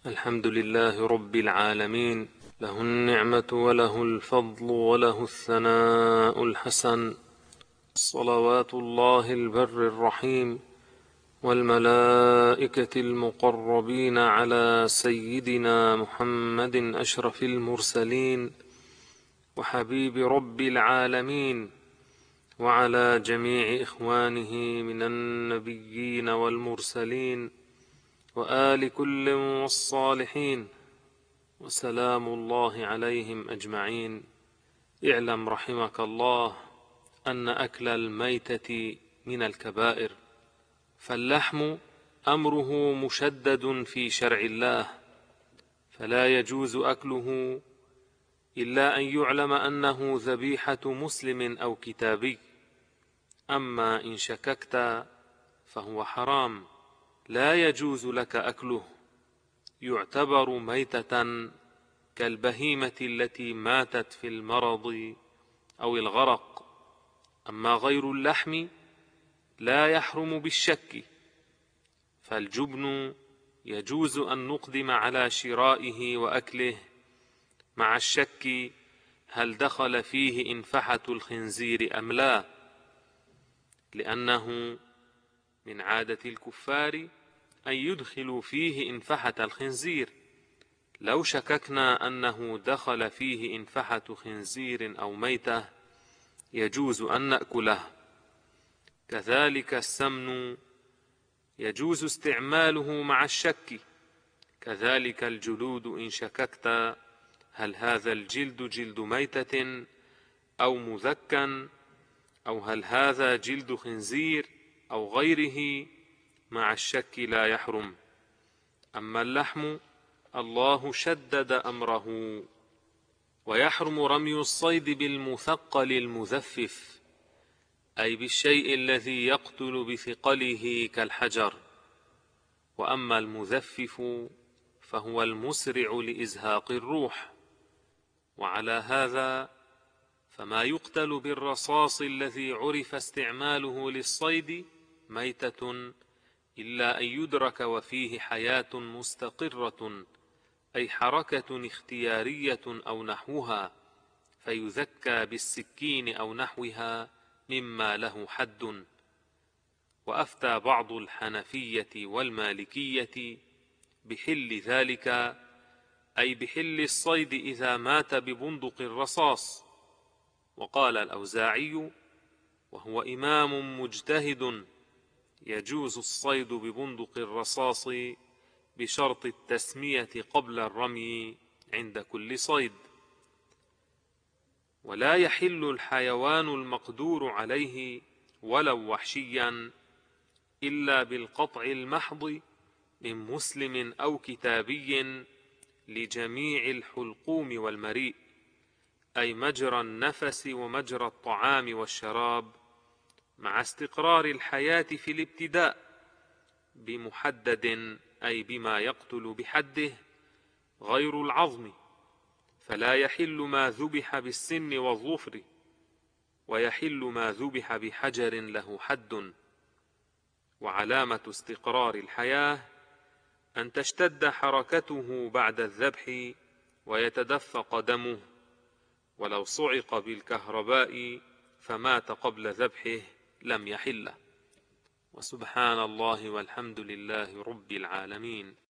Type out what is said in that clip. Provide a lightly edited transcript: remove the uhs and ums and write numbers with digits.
الحمد لله رب العالمين، له النعمة وله الفضل وله الثناء الحسن، صلوات الله البر الرحيم والملائكة المقربين على سيدنا محمد أشرف المرسلين وحبيب رب العالمين، وعلى جميع إخوانه من النبيين والمرسلين وآل كل والصالحين، وسلام الله عليهم أجمعين. اعلم رحمك الله أن أكل الميتة من الكبائر، فاللحم أمره مشدد في شرع الله، فلا يجوز أكله إلا أن يعلم أنه ذبيحة مسلم أو كتابي. أما إن شككت فهو حرام، لا يجوز لك أكله، يعتبر ميتة كالبهيمة التي ماتت في المرض أو الغرق. أما غير اللحم لا يحرم بالشك، فالجبن يجوز أن نقدم على شرائه وأكله مع الشك هل دخل فيه إنفحة الخنزير أم لا، لأنه من عادة الكفار أن يدخلوا فيه إنفحة الخنزير. لو شككنا أنه دخل فيه إنفحة خنزير أو ميتة يجوز أن نأكله. كذلك السمن يجوز استعماله مع الشك، كذلك الجلود إن شككت هل هذا الجلد جلد ميتة أو مذكى، أو هل هذا جلد خنزير أو غيره، مع الشك لا يحرم. أما اللحم الله شدد أمره، ويحرم رمي الصيد بالمثقل المذفف، أي بالشيء الذي يقتل بثقله كالحجر. وأما المذفف فهو المسرع لإزهاق الروح. وعلى هذا فما يقتل بالرصاص الذي عرف استعماله للصيد ميتة إلا أن يدرك وفيه حياة مستقرة، أي حركة اختيارية أو نحوها، فيذكى بالسكين أو نحوها مما له حد. وأفتى بعض الحنفية والمالكية بحل ذلك، أي بحل الصيد إذا مات ببندق الرصاص. وقال الأوزاعي وهو إمام مجتهد يجوز الصيد ببندق الرصاص بشرط التسمية قبل الرمي عند كل صيد. ولا يحل الحيوان المقدور عليه ولو وحشيا إلا بالقطع المحض من مسلم أو كتابي لجميع الحلقوم والمريء، أي مجرى النفس ومجرى الطعام والشراب، مع استقرار الحياة في الابتداء بمحدد، أي بما يقتل بحده، غير العظم. فلا يحل ما ذبح بالسن والظفر، ويحل ما ذبح بحجر له حد. وعلامة استقرار الحياة أن تشتد حركته بعد الذبح ويتدفق دمه. ولو صعق بالكهرباء فمات قبل ذبحه لم يحل. وسبحان الله والحمد لله رب العالمين.